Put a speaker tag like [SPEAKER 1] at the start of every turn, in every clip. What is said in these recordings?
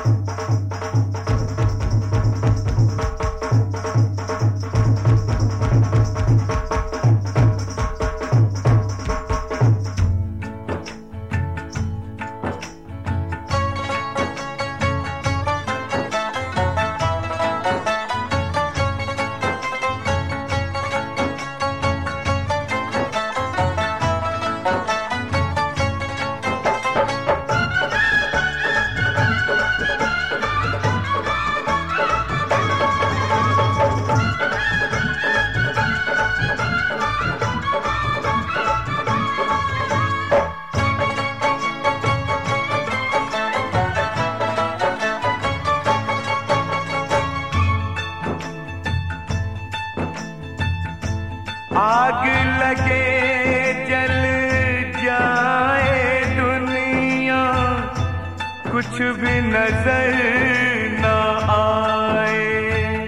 [SPEAKER 1] आग लगे जल जाए दुनिया, कुछ भी नजर न आए।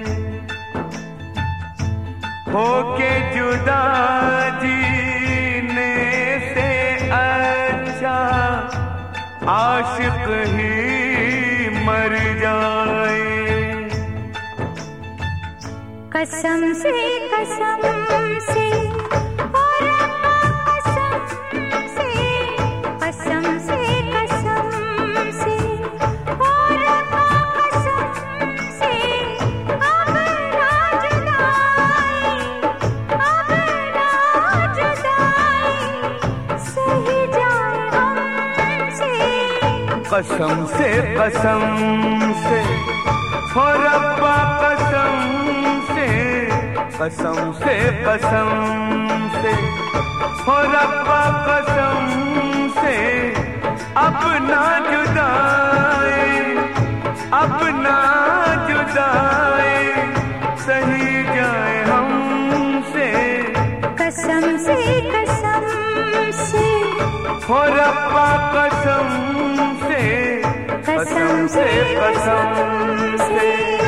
[SPEAKER 1] होके जुदा जीने से अच्छा आशिक ही मर जाए।
[SPEAKER 2] कसम से कसम से और कसम से, कसम से कसम से और कसम से, अब ना जुदाई, अब ना जुदाई सही जाए हमसे।
[SPEAKER 1] कसम से हो रब्बा कसम से, कसम से हो रब्बा कसम से, अब ना जुदाई, अब ना जुदाई सही जाए हमसे।
[SPEAKER 2] कसम से
[SPEAKER 1] हो रब्बा कसम से, कसम से।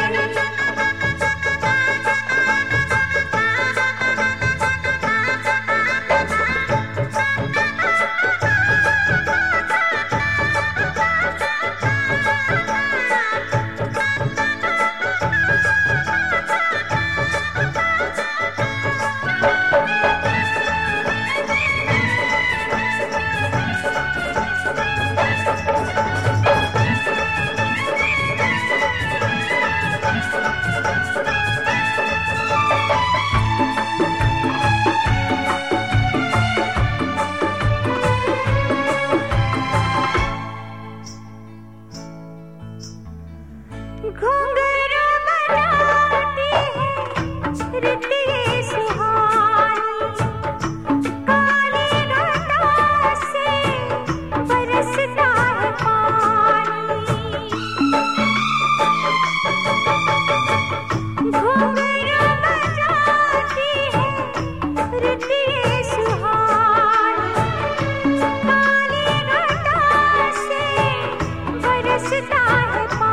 [SPEAKER 2] घुंघरू बनाती है रितिये सुहानी, काली घटा से बरसता है पानी। घुंघरू बनाती है रितिये सुहानी, काली घटा से बरसता है पानी।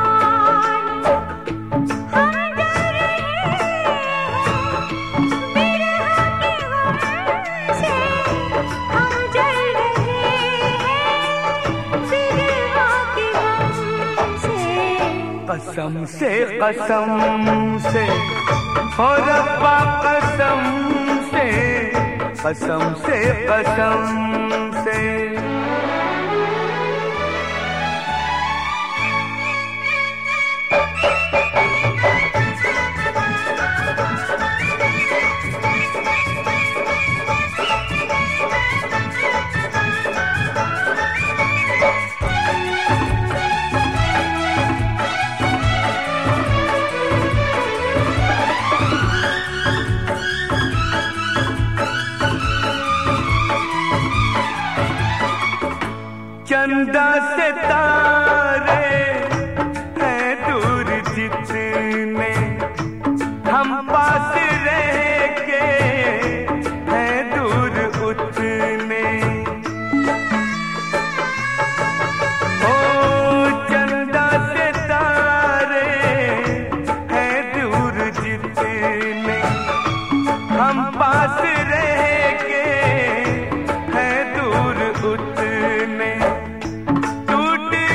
[SPEAKER 1] कसम से हो रब्बा कसम से, कसम से। चंदा सितारे हैं दूर जितने, हम पास रह के हैं दूर उतने। ओ चंदा सितारे हैं दूर जितने, हम पास रह के हैं दूर उतने। टूट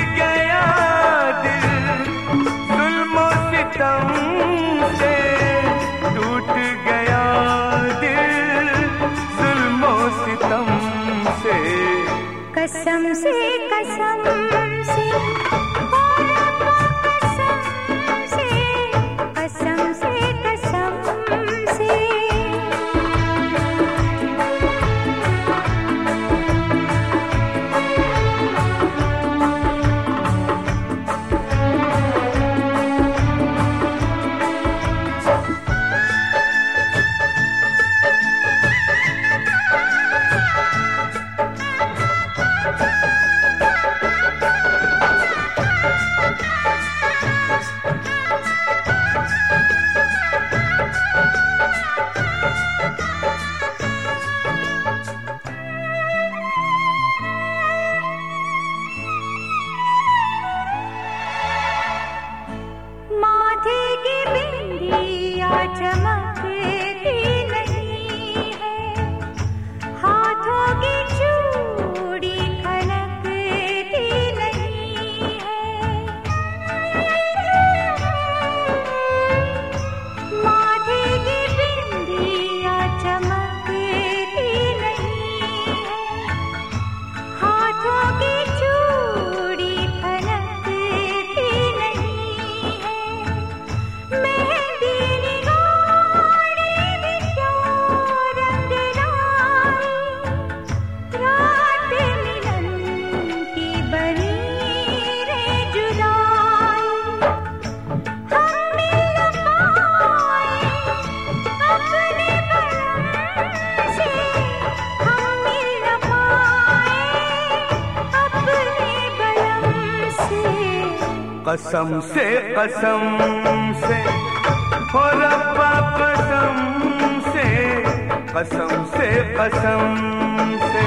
[SPEAKER 1] कसम से हो रब्बा कसम से